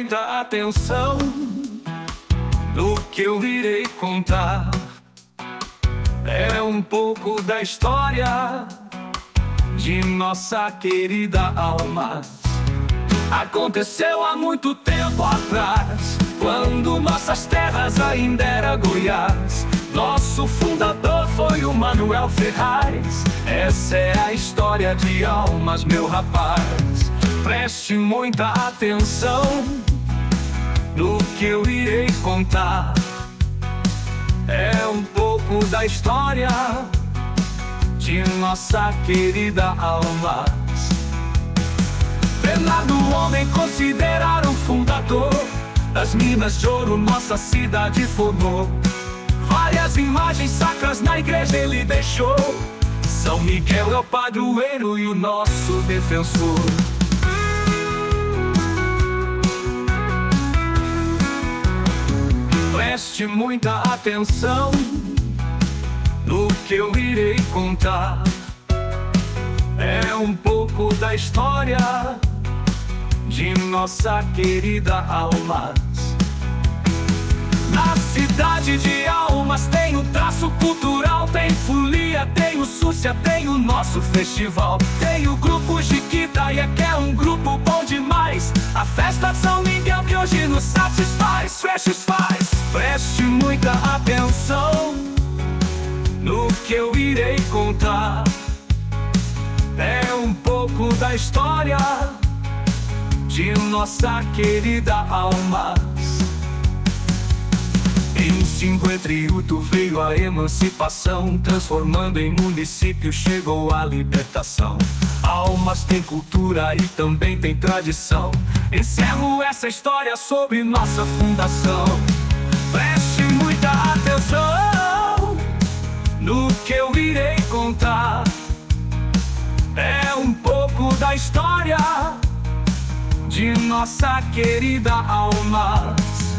muita atenção no que eu irei contar. É um pouco da história de nossa querida alma. Aconteceu há muito tempo atrás, quando nossas terras ainda era Goiás. Nosso fundador foi o Manuel Ferraz. Essa é a história de Almas, meu rapaz. Preste muita atenção no que eu irei contar. É um pouco da história de nossa querida Almas. Bernardo, homem considerado o fundador das Minas de Ouro, nossa cidade formou. Várias imagens sacras na igreja ele deixou. São Miguel é o padroeiro e o nosso defensor. Preste muita atenção no que eu irei contar. É um pouco da história de nossa querida Almas. Na cidade de Almas tem o traço cultural, tem folia, tem o Súcia, tem o nosso festival. Tem o grupo Jiquitaia, que é um grupo bom demais. A festa de São Miguel que hoje nos satisfaz. Preste muita atenção no que eu irei contar. É um pouco da história de nossa querida Almas. Em 58 veio a emancipação, transformando em município chegou a libertação. Almas tem cultura e também tem tradição. Encerro essa história sobre nossa fundação. Preste muita atenção no que eu irei contar. É um pouco da história de nossa querida Almas.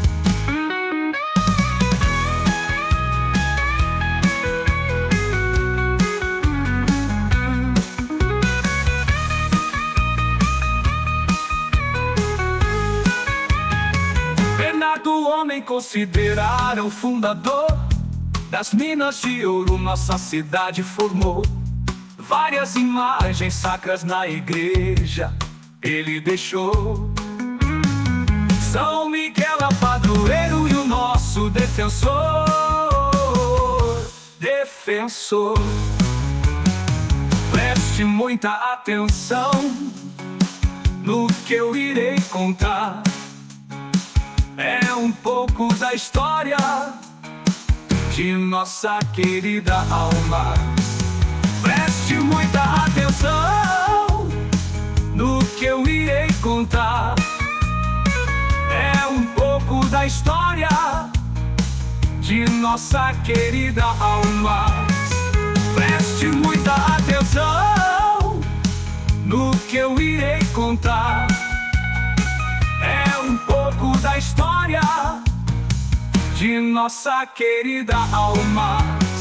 Bernardo, homem considerado o fundador das Minas de Ouro, nossa cidade formou. Várias imagens sacras na igreja ele deixou. São Miguel é o padroeiro e o nosso defensor. Preste muita atenção no que eu irei contar. É um pouco da história de nossa querida Almas. Preste muita atenção no que eu irei contar. É um pouco da história de nossa querida Almas. Preste muita atenção no que eu irei contar. É um pouco da história de nossa querida Almas.